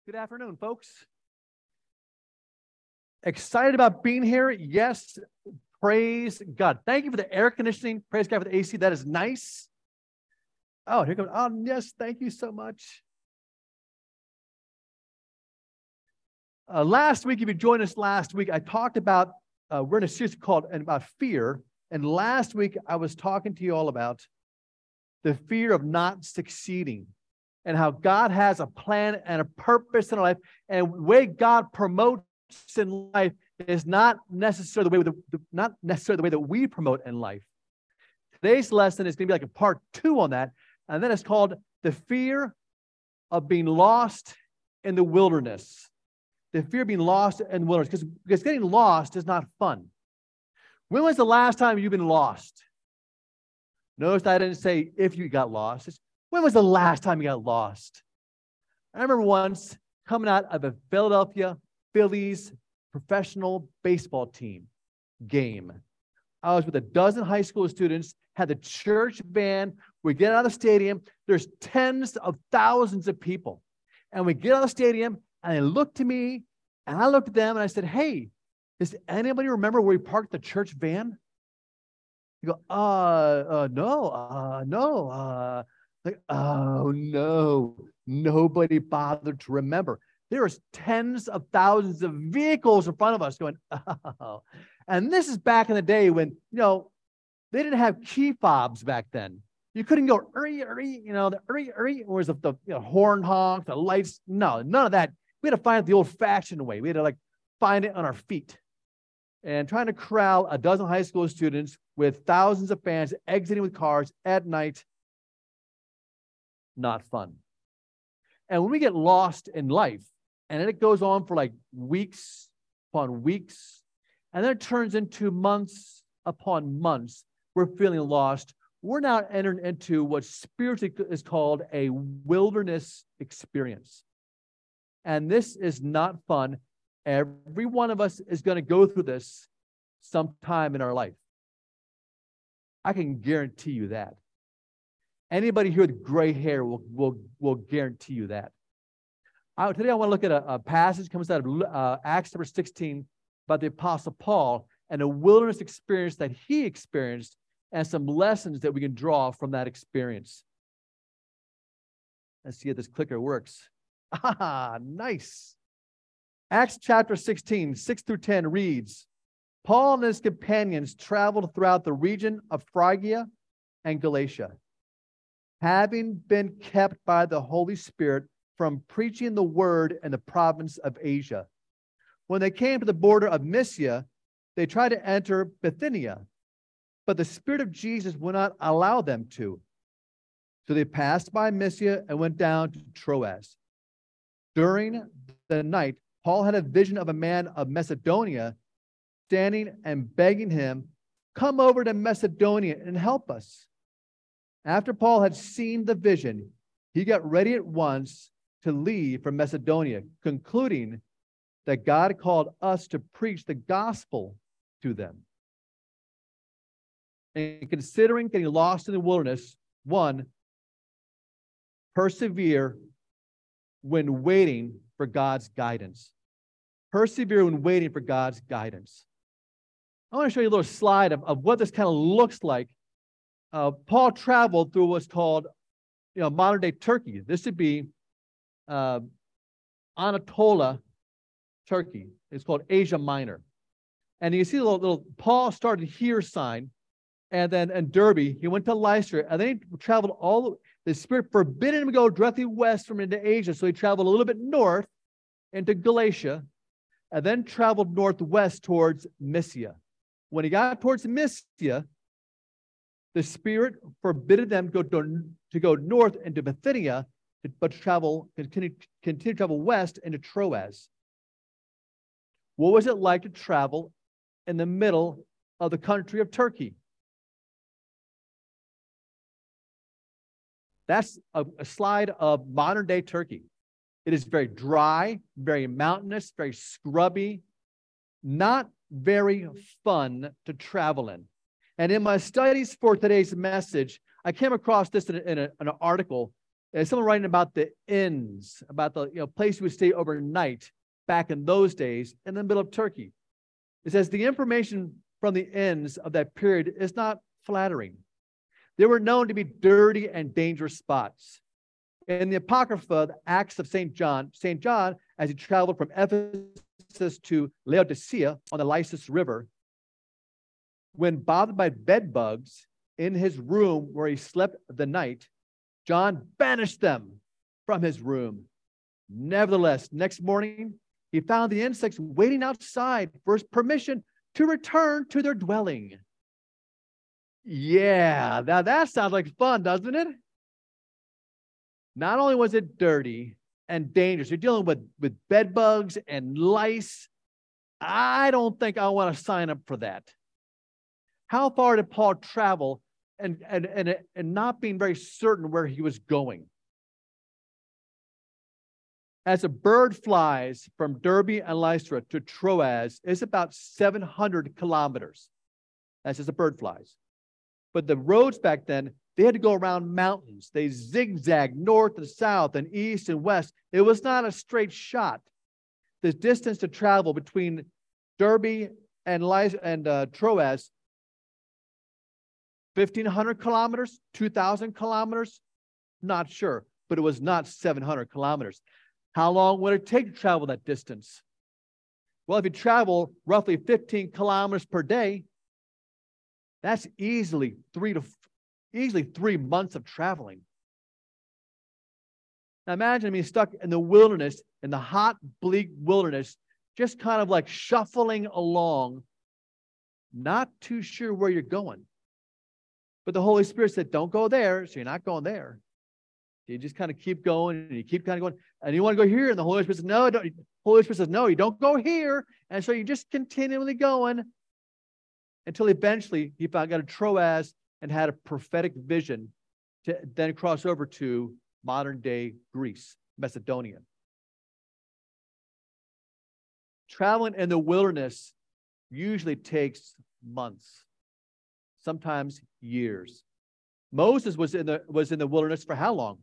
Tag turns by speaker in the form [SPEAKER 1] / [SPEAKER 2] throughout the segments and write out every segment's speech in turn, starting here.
[SPEAKER 1] Good afternoon, folks. Excited about being here? Yes, praise God. Thank you for the air conditioning. Praise God for the AC. That is nice. Oh, here comes. Oh, yes, thank you so much. Last week, if you joined us last week, I talked about, we're in a series called about fear. And last week, I was talking to you all about the fear of not succeeding and how God has a plan and a purpose in our life. And the way God promotes in life is not necessarily the way that we promote in life. Today's lesson is going to be like a part 2 on that. And then it's called the fear of being lost in the wilderness. The fear of being lost in the wilderness. Because getting lost is not fun. When was the last time you've been lost? Notice I didn't say if you got lost. When was the last time you got lost? I remember once coming out of a Philadelphia Phillies professional baseball team game. I was with a dozen high school students, had the church van. We get out of the stadium. There's tens of thousands of people. And we get out of the stadium, and they looked to me, and I looked at them, and I said, hey, does anybody remember where we parked the church van? You go, no. Like, oh, no. Nobody bothered to remember. There was tens of thousands of vehicles in front of us going, oh. And this is back in the day when, they didn't have key fobs back then. You couldn't go, the where's the horn honk, the lights. No, none of that. We had to find it the old-fashioned way. We had to find it on our feet. And trying to corral a dozen high school students with thousands of fans exiting with cars at night, not fun. And when we get lost in life, and then it goes on for weeks upon weeks, and then it turns into months upon months, we're feeling lost. We're now entering into what spiritually is called a wilderness experience. And this is not fun. Every one of us is going to go through this sometime in our life. I can guarantee you that. Anybody here with gray hair will guarantee you that. Today I want to look at a passage that comes out of Acts chapter 16 about the Apostle Paul and a wilderness experience that he experienced and some lessons that we can draw from that experience. Let's see if this clicker works. Ah, nice. Acts chapter 16, 6 through 10 reads, Paul and his companions traveled throughout the region of Phrygia and Galatia, having been kept by the Holy Spirit from preaching the word in the province of Asia. When they came to the border of Mysia, they tried to enter Bithynia, but the Spirit of Jesus would not allow them to. So they passed by Mysia and went down to Troas. During the night, Paul had a vision of a man of Macedonia standing and begging him, come over to Macedonia and help us. After Paul had seen the vision, he got ready at once to leave for Macedonia, concluding that God called us to preach the gospel to them. And considering getting lost in the wilderness, 1, persevere when waiting for God's guidance. Persevere when waiting for God's guidance. I want to show you a little slide of what this kind of looks like. Paul traveled through what's called, modern-day Turkey. This would be Anatolia, Turkey. It's called Asia Minor. And you see the little Paul started here sign, and then in Derbe, he went to Lystra, and then he traveled the Spirit forbid him to go directly west from into Asia, so he traveled a little bit north into Galatia, and then traveled northwest towards Mysia. When he got towards Mysia, the Spirit forbid them to go north into Bithynia, but continue to travel west into Troas. What was it like to travel in the middle of the country of Turkey? That's a slide of modern-day Turkey. It is very dry, very mountainous, very scrubby, not very fun to travel in. And in my studies for today's message, I came across this in an article And someone writing about the inns, about the place you would stay overnight back in those days in the middle of Turkey. It says the information from the inns of that period is not flattering. They were known to be dirty and dangerous spots. In the Apocrypha, the Acts of St. John, as he traveled from Ephesus to Laodicea on the Lycus River, when bothered by bed bugs in his room where he slept the night, John banished them from his room. Nevertheless, next morning, he found the insects waiting outside for his permission to return to their dwelling. Yeah, now that sounds like fun, doesn't it? Not only was it dirty and dangerous, you're dealing with bed bugs and lice. I don't think I want to sign up for that. How far did Paul travel and not being very certain where he was going? As a bird flies from Derbe and Lystra to Troas, it's about 700 kilometers. That's as a bird flies. But the roads back then, they had to go around mountains. They zigzagged north and south and east and west. It was not a straight shot. The distance to travel between Derbe and Troas, 1,500 kilometers, 2,000 kilometers, not sure, but it was not 700 kilometers. How long would it take to travel that distance? Well, if you travel roughly 15 kilometers per day, that's easily 3 months of traveling. Now imagine being stuck in the wilderness, in the hot, bleak wilderness, just kind of like shuffling along, not too sure where you're going. But the Holy Spirit said, don't go there, so you're not going there. You just kind of keep going, and you keep kind of going, and you want to go here, and the Holy Spirit says, no, don't. Holy Spirit says, no, you don't go here. And so you just continually going until eventually he got to Troas and had a prophetic vision to then cross over to modern-day Greece, Macedonia. Traveling in the wilderness usually takes months, sometimes years. Moses was in the wilderness for how long?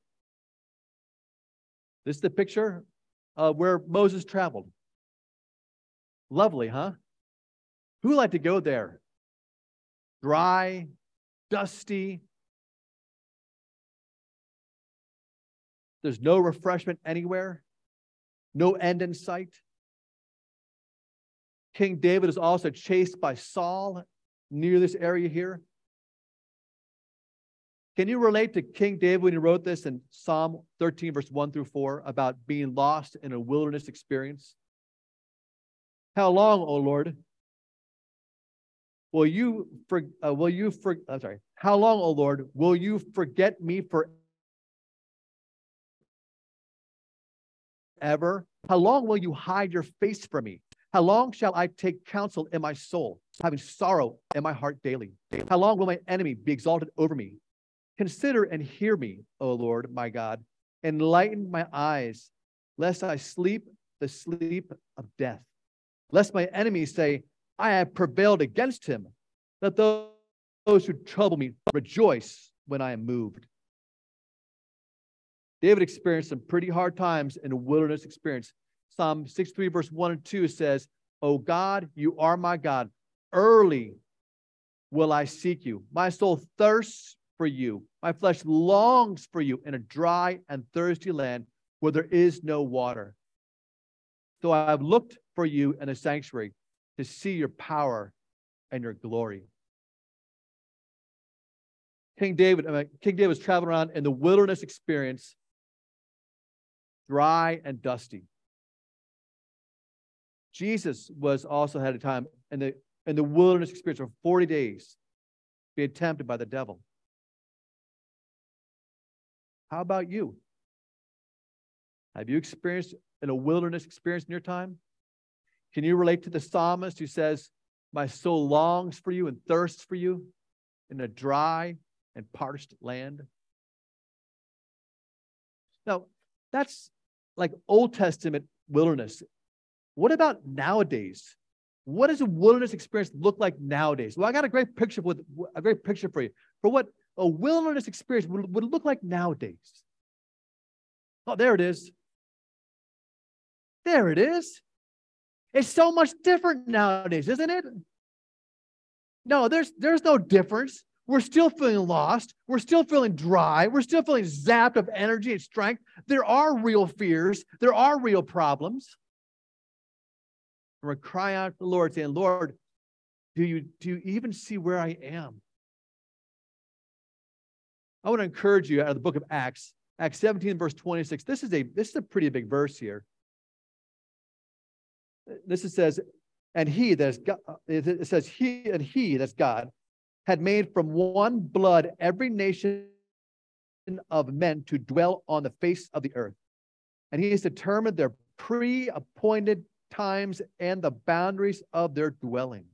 [SPEAKER 1] This is the picture of where Moses traveled. Lovely, huh? Who would like to go there? Dry, dusty. There's no refreshment anywhere. No end in sight. King David is also chased by Saul near this area here. Can you relate to King David when he wrote this in Psalm 13, verse 1 through 4, about being lost in a wilderness experience? How long, O Lord, how long, O Lord, will you forget me forever? How long will you hide your face from me? How long shall I take counsel in my soul, having sorrow in my heart daily? How long will my enemy be exalted over me? Consider and hear me, O Lord, my God. Enlighten my eyes, lest I sleep the sleep of death. Lest my enemies say, I have prevailed against him. Let those who trouble me rejoice when I am moved. David experienced some pretty hard times in a wilderness experience. Psalm 63, verse 1 and 2 says, O God, you are my God. Early will I seek you. My soul thirsts for you. My flesh longs for you in a dry and thirsty land where there is no water. So I have looked for you in the sanctuary to see your power and your glory. King David was traveling around in the wilderness experience, dry and dusty. Jesus was also had a time in the wilderness experience for 40 days, being tempted by the devil. How about you? Have you experienced in a wilderness experience in your time? Can you relate to the psalmist who says, my soul longs for you and thirsts for you in a dry and parched land? Now, that's like Old Testament wilderness. What about nowadays? What does a wilderness experience look like nowadays? Well, I got a great picture for you for what a wilderness experience would look like nowadays. Oh, there it is. There it is. It's so much different nowadays, isn't it? No, there's no difference. We're still feeling lost. We're still feeling dry. We're still feeling zapped of energy and strength. There are real fears. There are real problems. And we're crying out to the Lord, saying, Lord, do you even see where I am? I want to encourage you out of the book of Acts, Acts 17, verse 26. This is a pretty big verse here. This says, and he, that's God, it says, he, that's God, had made from one blood every nation of men to dwell on the face of the earth. And he has determined their pre-appointed times and the boundaries of their dwellings.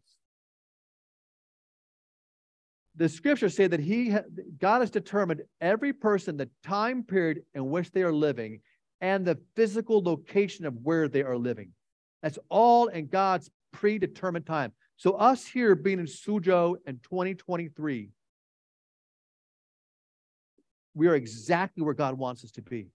[SPEAKER 1] The scriptures say that God has determined every person, the time period in which they are living, and the physical location of where they are living. That's all in God's predetermined time. So us here being in Suzhou in 2023, we are exactly where God wants us to be.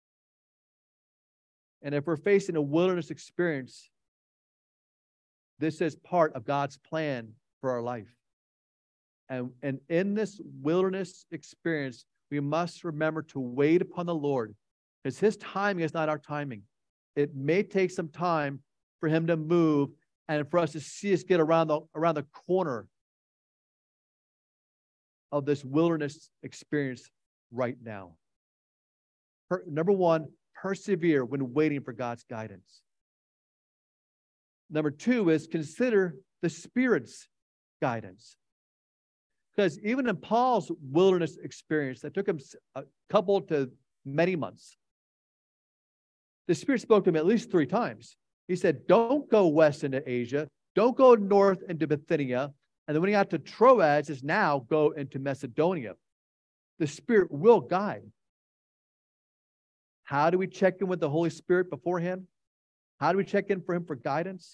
[SPEAKER 1] And if we're facing a wilderness experience, this is part of God's plan for our life. And in this wilderness experience, we must remember to wait upon the Lord, because his timing is not our timing. It may take some time for him to move and for us to see us get around the corner of this wilderness experience right now. Number one, persevere when waiting for God's guidance. Number two is consider the Spirit's guidance. Because even in Paul's wilderness experience that took him a couple to many months, the Spirit spoke to him at least 3 times. He said, don't go west into Asia. Don't go north into Bithynia. And then when he got to Troas, it's now go into Macedonia. The Spirit will guide. How do we check in with the Holy Spirit beforehand? How do we check in for him for guidance?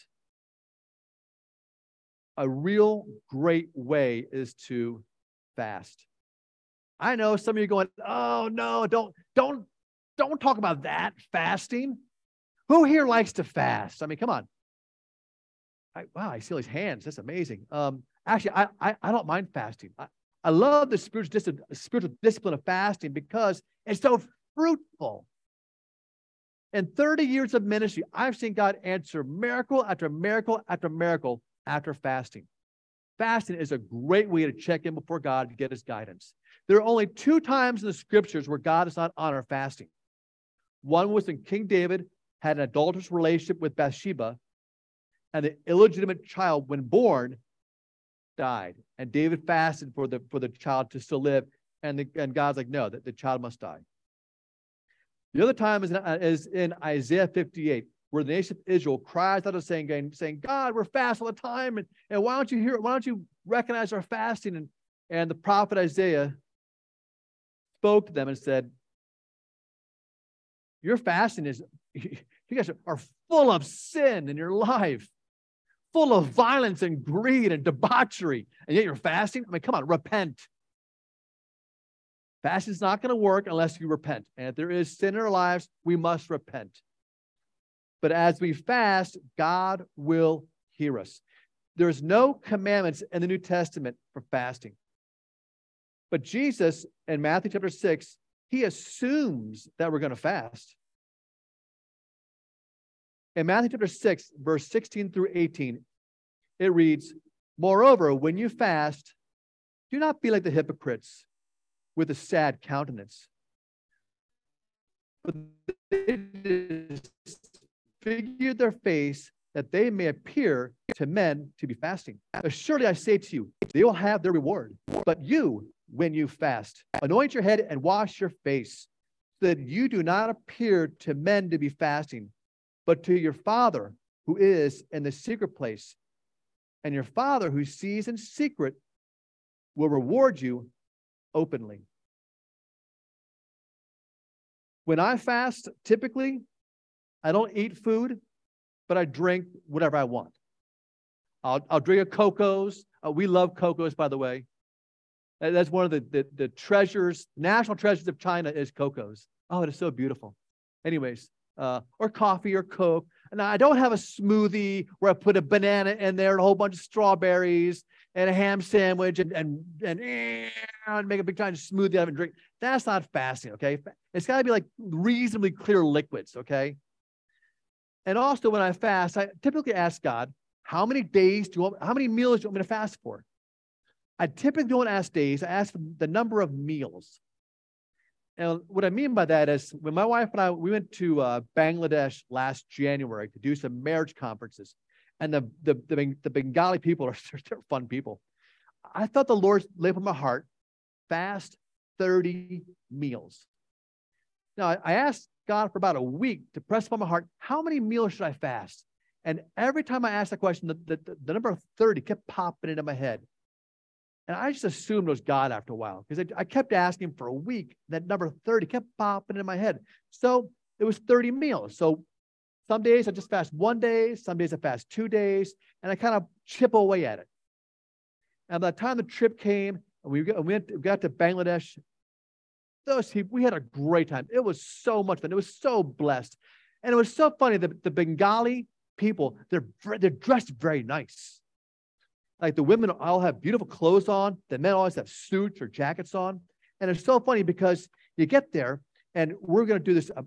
[SPEAKER 1] A real great way is to fast. I know some of you are going, oh no, don't talk about that, fasting. Who here likes to fast? I mean, come on. Wow, I see all these hands. That's amazing. Actually, I don't mind fasting. I love the spiritual discipline of fasting because it's so fruitful. In 30 years of ministry, I've seen God answer miracle after miracle after miracle after fasting. Fasting is a great way to check in before God to get his guidance. There are only 2 times in the scriptures where God does not honor fasting. One was when King David had an adulterous relationship with Bathsheba, and the illegitimate child, when born, died. And David fasted for the child to still live, and God's like, no, the child must die. The other time is in Isaiah 58, where the nation of Israel cries out saying, God, we're fast all the time, and why don't you recognize our fasting? And the prophet Isaiah spoke to them and said, your fasting is, you guys are full of sin in your life, full of violence and greed and debauchery, and yet you're fasting? I mean, come on, repent. Fasting is not going to work unless you repent. And if there is sin in our lives, we must repent. But as we fast, God will hear us. There's no commandments in the New Testament for fasting. But Jesus, in Matthew chapter 6, he assumes that we're going to fast. In Matthew chapter 6, verse 16 through 18, it reads, moreover, when you fast, do not be like the hypocrites with a sad countenance, but they disfigure their face that they may appear to men to be fasting. Surely I say to you, they will have their reward. But you, when you fast, anoint your head and wash your face, so that you do not appear to men to be fasting, but to your Father who is in the secret place. And your Father who sees in secret will reward you openly. When I fast, typically, I don't eat food, but I drink whatever I want. I'll drink a Cocos. We love Cocos, by the way. That's one of the treasures, national treasures of China is Cocos. Oh, it is so beautiful. Anyways, or coffee or Coke. And I don't have a smoothie where I put a banana in there and a whole bunch of strawberries and a ham sandwich and make a big giant smoothie out of it and drink. That's not fasting, okay? It's got to be like reasonably clear liquids, okay? And also when I fast, I typically ask God, how many meals do you want me to fast for? I typically don't ask days. I ask for the number of meals. And what I mean by that is when my wife and we went to Bangladesh last January to do some marriage conferences, and the Bengali people they're fun people. I thought the Lord laid on my heart, fast 30 meals. Now, I asked God for about a week to press upon my heart, how many meals should I fast? And every time I asked that question, the number of 30 kept popping into my head. And I just assumed it was God after a while because I kept asking for a week. That number 30 kept popping in my head. So it was 30 meals. So some days I just fast 1 day. Some days I fast 2 days. And I kind of chip away at it. And by the time the trip came, and we got to Bangladesh, we had a great time. It was so much fun. It was so blessed. And it was so funny. The Bengali people, they're dressed very nice. Like the women all have beautiful clothes on. The men always have suits or jackets on. And it's so funny because you get there and we're going to do this,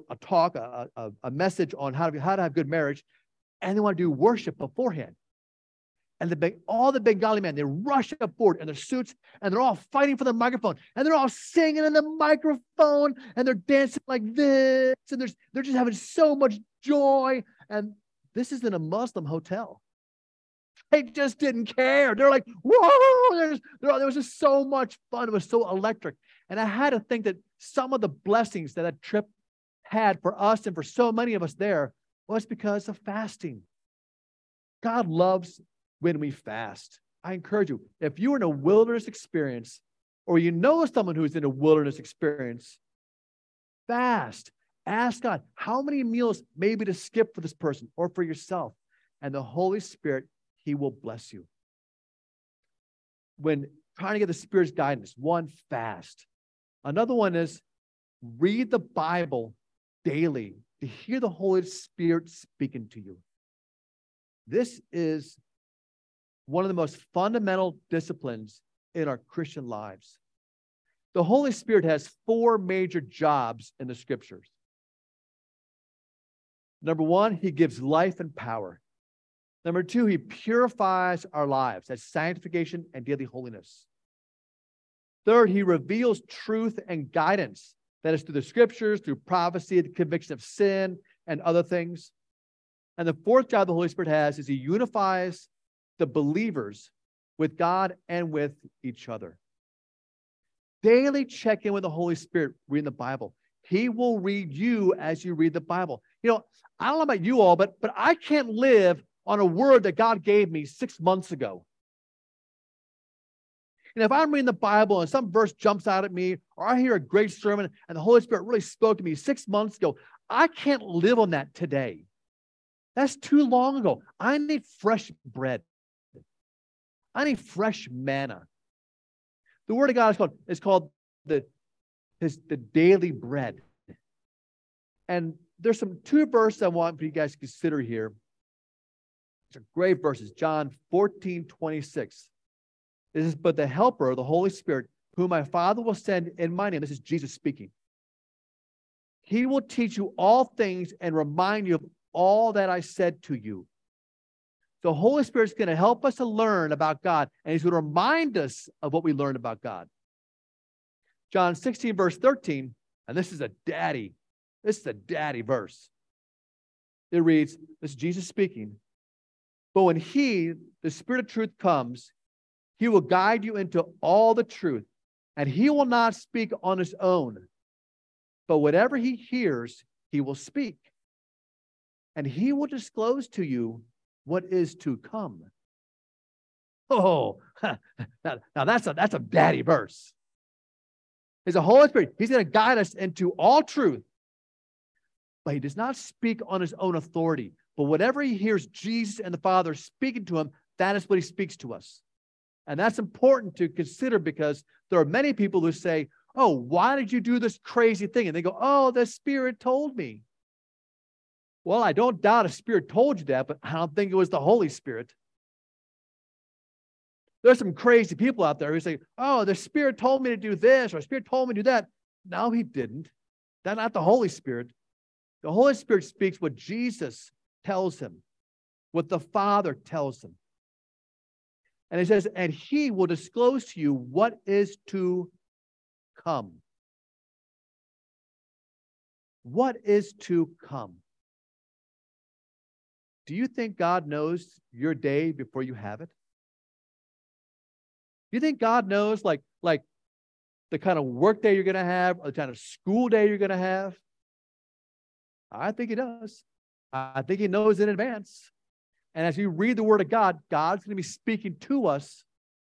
[SPEAKER 1] a message on how to have good marriage. And they want to do worship beforehand. And all the Bengali men, they rush up forward in their suits and they're all fighting for the microphone. And they're all singing in the microphone and they're dancing like this. And they're just having so much joy. And this is in a Muslim hotel. They just didn't care. They're like, whoa, there was just so much fun. It was so electric. And I had to think that some of the blessings that trip had for us and for so many of us there was because of fasting. God loves when we fast. I encourage you, if you're in a wilderness experience or you know someone who's in a wilderness experience, fast. Ask God, how many meals maybe to skip for this person or for yourself? And the Holy Spirit, He will bless you. When trying to get the Spirit's guidance, one, fast. Another one is read the Bible daily to hear the Holy Spirit speaking to you. This is one of the most fundamental disciplines in our Christian lives. The Holy Spirit has 4 major jobs in the Scriptures. Number 1, He gives life and power. Number 2, He purifies our lives. That's sanctification and daily holiness. Third, He reveals truth and guidance. That is through the Scriptures, through prophecy, the conviction of sin, and other things. And the 4th job the Holy Spirit has is He unifies the believers with God and with each other. Daily check in with the Holy Spirit reading the Bible. He will read you as you read the Bible. You know, I don't know about you all, but I can't live on a word that God gave me 6 months ago. And if I'm reading the Bible and some verse jumps out at me, or I hear a great sermon and the Holy Spirit really spoke to me 6 months ago, I can't live on that today. That's too long ago. I need fresh bread. I need fresh manna. The Word of God is called the daily bread. And there's 2 verses I want for you guys to consider here. These are great verses. John 14:26. This is, but the Helper, the Holy Spirit, whom my Father will send in my name. This is Jesus speaking. He will teach you all things and remind you of all that I said to you. The Holy Spirit is going to help us to learn about God, and He's going to remind us of what we learned about God. John 16, verse 13, and this is a daddy verse. It reads, this is Jesus speaking, but when He, the Spirit of truth, comes, He will guide you into all the truth, and He will not speak on His own, but whatever He hears, He will speak, and He will disclose to you what is to come. Oh, now that's a daddy verse. It's the Holy Spirit. He's going to guide us into all truth, but He does not speak on His own authority. But whatever He hears Jesus and the Father speaking to Him, that is what He speaks to us. And that's important to consider because there are many people who say, oh, why did you do this crazy thing? And they go, oh, the Spirit told me. Well, I don't doubt a Spirit told you that, but I don't think it was the Holy Spirit. There's some crazy people out there who say, oh, the Spirit told me to do this, or the Spirit told me to do that. No, he didn't. That's not the Holy Spirit. The Holy Spirit speaks what Jesus tells him, what the Father tells him. And it says, and he will disclose to you what is to come. What is to come? Do you think God knows your day before you have it? Do you think God knows like the kind of work day you're going to have, or the kind of school day you're going to have? I think he does. I think he knows in advance. And as you read the Word of God, God's going to be speaking to us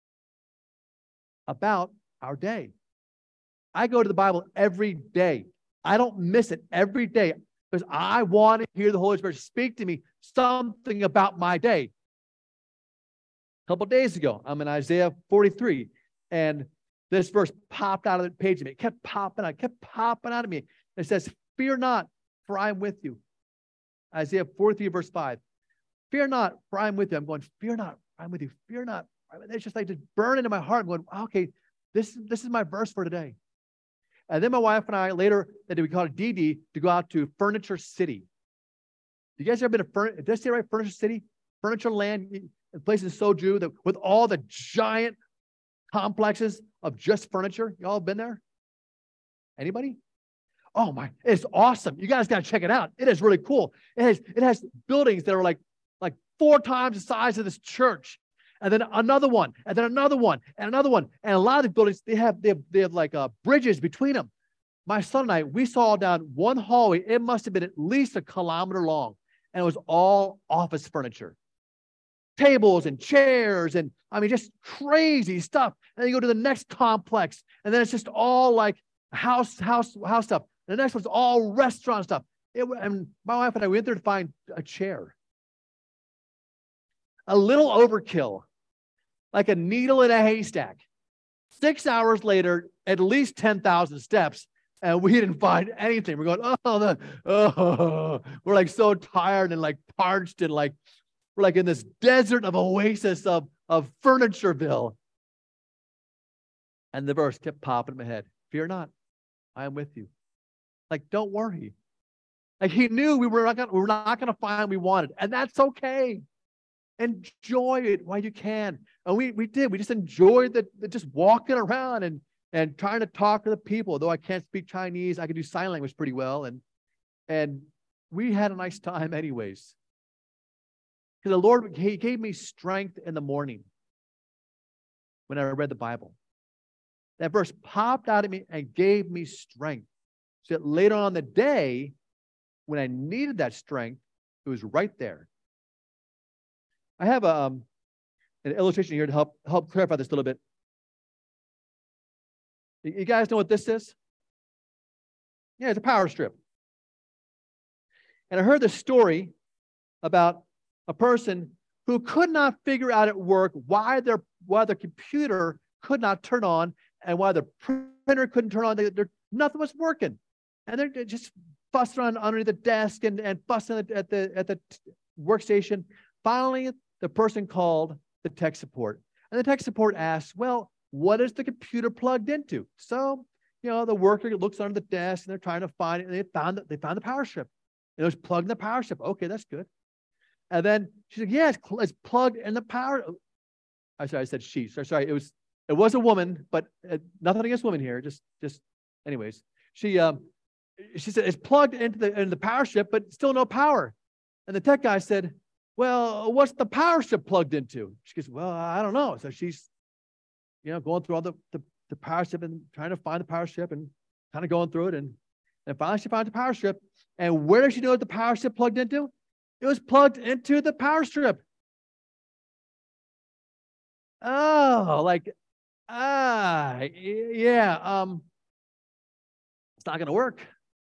[SPEAKER 1] about our day. I go to the Bible every day. I don't miss it every day because I want to hear the Holy Spirit speak to me something about my day. A couple of days ago, I'm in Isaiah 43, and this verse popped out of the page of me. It kept popping out of me. It says, fear not, for I am with you. Isaiah 43, verse 5. Fear not, for I am with you. I'm going, fear not, for I am with you. Fear not. It's just like just burn into my heart. I'm going, okay, this is my verse for today. And then my wife and I later, we called it DD, to go out to Furniture City. You guys ever been to Furniture? Did I say right? Furniture City? Furniture Land, a place in Soju that with all the giant complexes of just furniture. Y'all been there? Anybody? Oh my, it's awesome. You guys got to check it out. It is really cool. It has buildings that are like 4 times the size of this church. And then another one, and then another one, and another one. And a lot of the buildings, they have like bridges between them. My son and I, we saw down one hallway. It must have been at least 1 kilometer long. And it was all office furniture. Tables and chairs, and I mean, just crazy stuff. And then you go to the next complex, and then it's just all like house stuff. The next one's all restaurant stuff. And my wife and I went there to find a chair. A little overkill, like a needle in a haystack. 6 hours later, at least 10,000 steps, and we didn't find anything. We're going, we're like so tired and like parched and like we're like in this desert of oasis of Furnitureville. And the verse kept popping in my head. Fear not, I am with you. Like, don't worry. Like he knew we were not going to find what we wanted, and that's okay. Enjoy it while you can. And we did. We just enjoyed the just walking around and trying to talk to the people. Though I can't speak Chinese, I can do sign language pretty well. And we had a nice time anyways. Because the Lord, he gave me strength in the morning when I read the Bible. That verse popped out at me and gave me strength. So that later on in the day, when I needed that strength, it was right there. I have an illustration here to help clarify this a little bit. You guys know what this is? Yeah, it's a power strip. And I heard this story about a person who could not figure out at work why their computer could not turn on and why the printer couldn't turn on. Nothing was working. And they're just fussing around underneath the desk and fussing at the workstation. Finally, the person called the tech support. And the tech support asked, well, what is the computer plugged into? So, the worker looks under the desk and they're trying to find it. And they found the power strip. It was plugged in the power strip. Okay, that's good. And then she said, yeah, it's plugged in the power. I said she. Sorry, it was a woman, but nothing against women here. Just anyways. She said it's plugged into the power strip, but still no power. And the tech guy said, well, what's the power strip plugged into? She goes, well, I don't know. So she's, going through all the power strip and trying to find the power strip and kind of going through it. And finally she found the power strip. And where does she know what the power strip plugged into? It was plugged into the power strip. Oh, yeah. It's not going to work.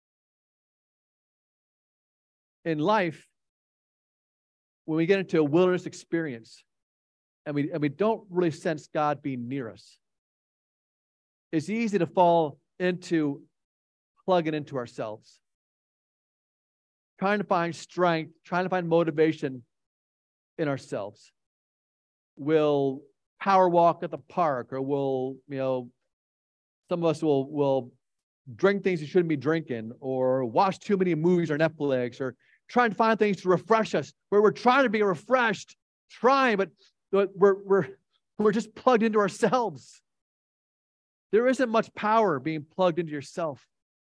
[SPEAKER 1] In life, when we get into a wilderness experience and we don't really sense God being near us, it's easy to fall into plugging into ourselves, trying to find strength, trying to find motivation in ourselves. We'll power walk at the park, or some of us will drink things you shouldn't be drinking, or watch too many movies or Netflix, or trying to find things to refresh us, where we're trying to be refreshed, but we're just plugged into ourselves. There isn't much power being plugged into yourself.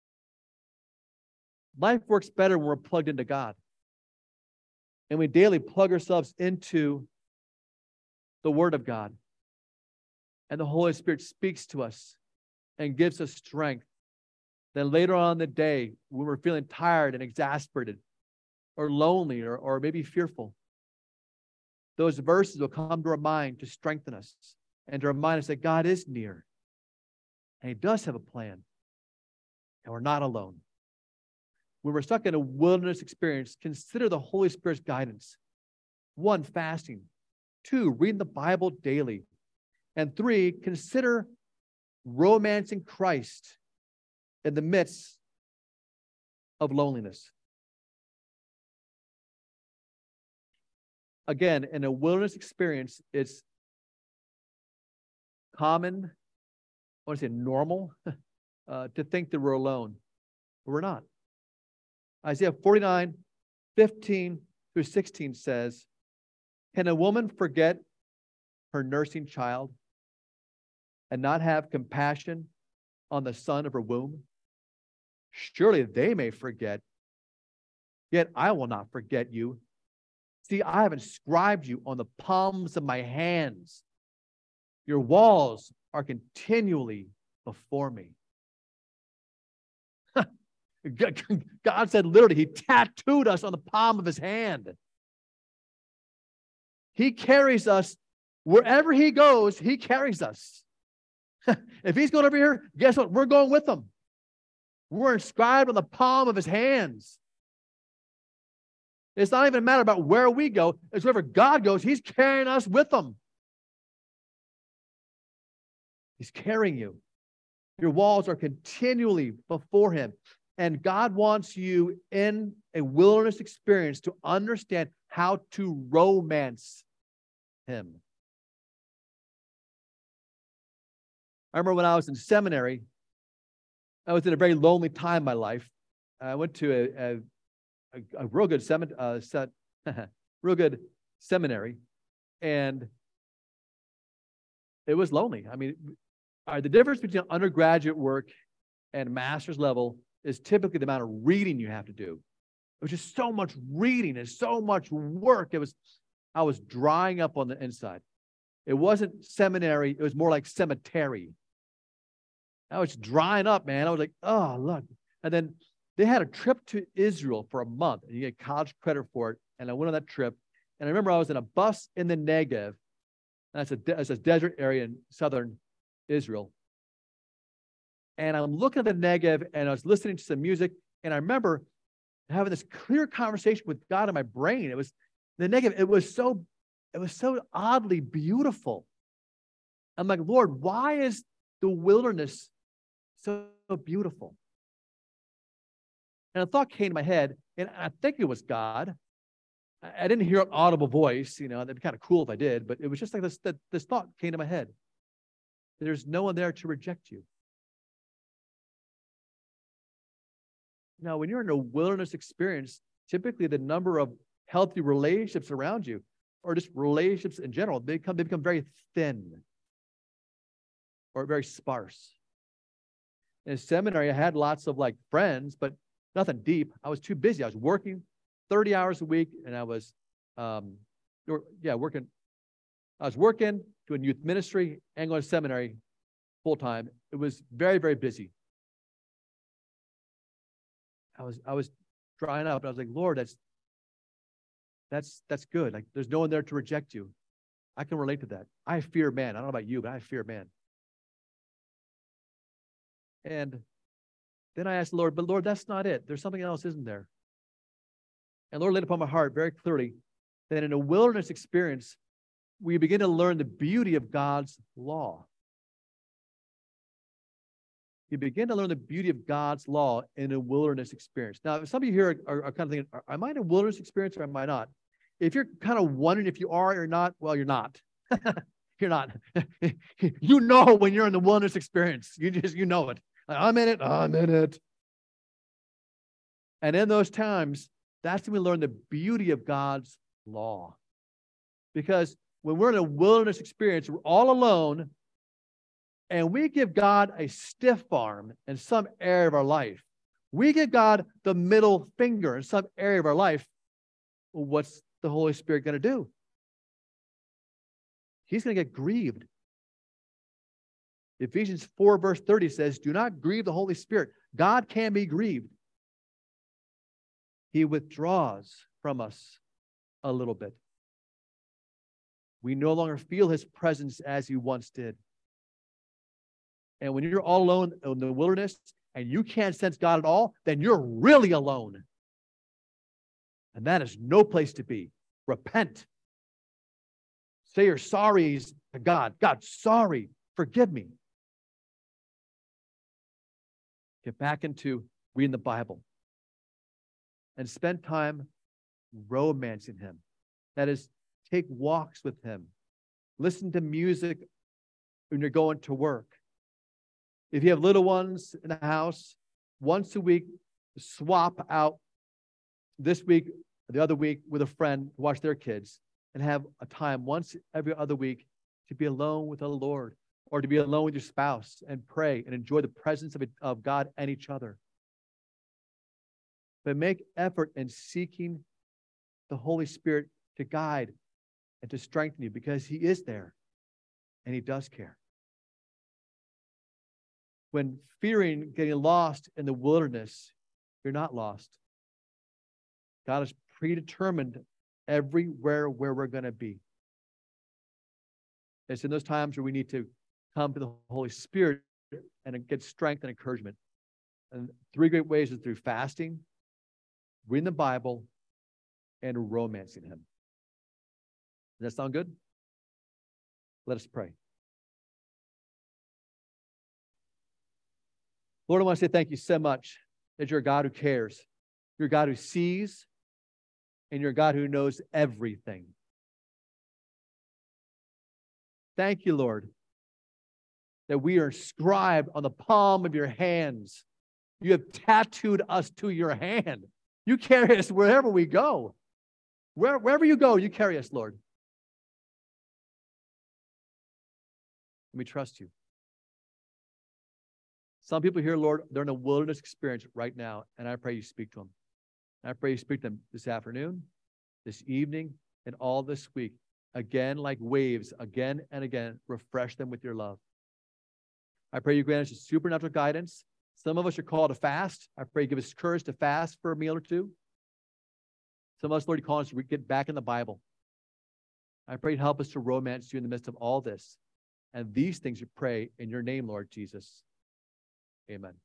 [SPEAKER 1] Life works better when we're plugged into God. And we daily plug ourselves into the Word of God. And the Holy Spirit speaks to us and gives us strength. Then later on in the day, when we're feeling tired and exasperated, or lonely, or maybe fearful, those verses will come to our mind to strengthen us and to remind us that God is near. And He does have a plan. And we're not alone. When we're stuck in a wilderness experience, consider the Holy Spirit's guidance. 1, fasting. 2, reading the Bible daily. And 3, consider romancing Christ in the midst of loneliness. Again, in a wilderness experience, it's common, I want to say normal, to think that we're alone. But we're not. Isaiah 49, 15 through 16 says, "Can a woman forget her nursing child and not have compassion on the son of her womb? Surely they may forget, yet I will not forget you. See, I have inscribed you on the palms of my hands. Your walls are continually before me." God said literally, He tattooed us on the palm of His hand. He carries us wherever He goes. He carries us. If He's going over here, guess what? We're going with Him. We're inscribed on the palm of His hands. It's not even a matter about where we go. It's wherever God goes, He's carrying us with Him. He's carrying you. Your walls are continually before Him. And God wants you in a wilderness experience to understand how to romance Him. I remember when I was in seminary, I was in a very lonely time in my life. I went to a real good real good seminary, and it was lonely. I mean, the difference between undergraduate work and master's level is typically the amount of reading you have to do. It was just so much reading and so much work. I was drying up on the inside. It wasn't seminary. It was more like cemetery. I was drying up, man. I was like, oh, look. And then they had a trip to Israel for a month, and you get college credit for it. And I went on that trip. And I remember I was in a bus in the Negev. And that's a desert area in southern Israel. And I'm looking at the Negev, and I was listening to some music. And I remember having this clear conversation with God in my brain. It was the Negev. It was so oddly beautiful. I'm like, Lord, why is the wilderness so beautiful? And a thought came to my head, and I think it was God. I didn't hear an audible voice, that'd be kind of cool if I did, but it was just like this thought came to my head. There's no one there to reject you. Now, when you're in a wilderness experience, typically the number of healthy relationships around you, or just relationships in general, they become very thin or very sparse. In seminary, I had lots of friends, but nothing deep. I was too busy. I was working 30 hours a week, and I was working. I was working, doing youth ministry, and going to seminary full time. It was very, very busy. I was drying up, and I was like, Lord, that's good. There's no one there to reject you. I can relate to that. I fear man. I don't know about you, but I fear man. And then I asked the Lord, but Lord, that's not it. There's something else, isn't there? And Lord laid upon my heart very clearly that in a wilderness experience, we begin to learn the beauty of God's law. You begin to learn the beauty of God's law in a wilderness experience. Now, some of you here are kind of thinking, am I in a wilderness experience or am I not? If you're kind of wondering if you are or not, well, you're not. You're not. You know when you're in the wilderness experience. You know it. I'm in it. I'm in it. And in those times, that's when we learn the beauty of God's law. Because when we're in a wilderness experience, we're all alone, and we give God a stiff arm in some area of our life. We give God the middle finger in some area of our life. Well, what's the Holy Spirit going to do? He's going to get grieved. Ephesians 4 verse 30 says, do not grieve the Holy Spirit. God can be grieved. He withdraws from us a little bit. We no longer feel his presence as he once did. And when you're all alone in the wilderness and you can't sense God at all, then you're really alone. And that is no place to be. Repent. Say your sorries to God. God, sorry. Forgive me. Get back into reading the Bible. And spend time romancing him. That is, take walks with him. Listen to music when you're going to work. If you have little ones in the house, once a week, swap out this week, the other week with a friend to watch their kids, and have a time once every other week to be alone with the Lord, or to be alone with your spouse and pray and enjoy the presence of God and each other. But make effort in seeking the Holy Spirit to guide and to strengthen you, because he is there and he does care. When fearing getting lost in the wilderness, you're not lost. God has predetermined everywhere where we're going to be. It's in those times where we need to come to the Holy Spirit and get strength and encouragement. And three great ways is through fasting, reading the Bible, and romancing him. Does that sound good? Let us pray. Lord, I want to say thank you so much that you're a God who cares. You're a God who sees, and you're a God who knows everything. Thank you, Lord, that we are inscribed on the palm of your hands. You have tattooed us to your hand. You carry us wherever we go. Wherever you go, you carry us, Lord. And we trust you. Some people here, Lord, they're in a wilderness experience right now, and I pray you speak to them. I pray you speak to them this afternoon, this evening, and all this week. Again, like waves, again and again, refresh them with your love. I pray you grant us supernatural guidance. Some of us are called to fast. I pray you give us courage to fast for a meal or two. Some of us, Lord, you call us to get back in the Bible. I pray you help us to romance you in the midst of all this. And these things you pray in your name, Lord Jesus. Amen.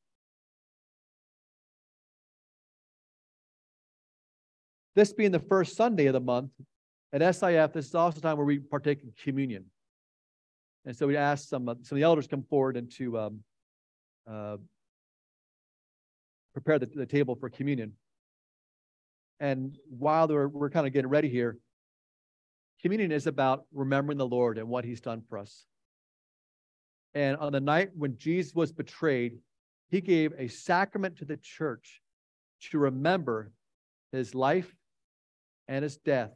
[SPEAKER 1] This being the first Sunday of the month, at SIF, this is also the time where we partake in communion. And so we asked some of the elders come forward and to prepare the table for communion. And while we're kind of getting ready here, communion is about remembering the Lord and what he's done for us. And on the night when Jesus was betrayed, he gave a sacrament to the church to remember his life and his death,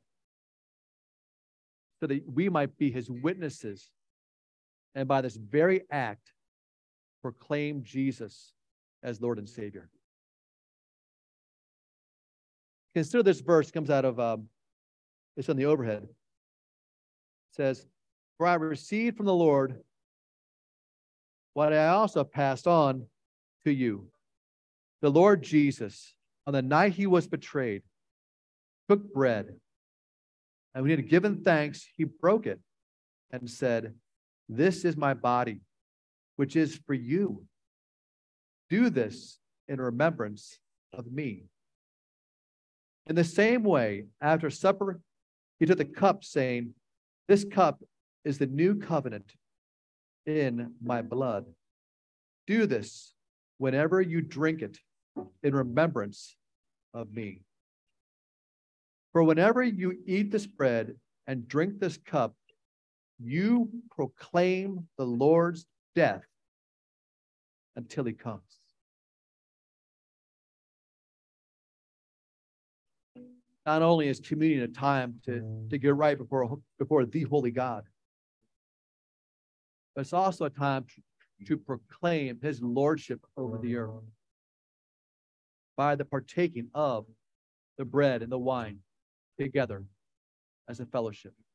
[SPEAKER 1] so that we might be his witnesses, and by this very act, proclaim Jesus as Lord and Savior. Consider this verse, comes out of, it's on the overhead. It says, "For I received from the Lord what I also passed on to you. The Lord Jesus, on the night he was betrayed, took bread, and when he had given thanks, he broke it and said, 'This is my body, which is for you. Do this in remembrance of me.' In the same way, after supper, he took the cup, saying, 'This cup is the new covenant in my blood. Do this whenever you drink it in remembrance of me. For whenever you eat this bread and drink this cup, you proclaim the Lord's death until he comes. Not only is communion a time to get right before the holy God, but it's also a time to proclaim his lordship over the earth by the partaking of the bread and the wine together as a fellowship.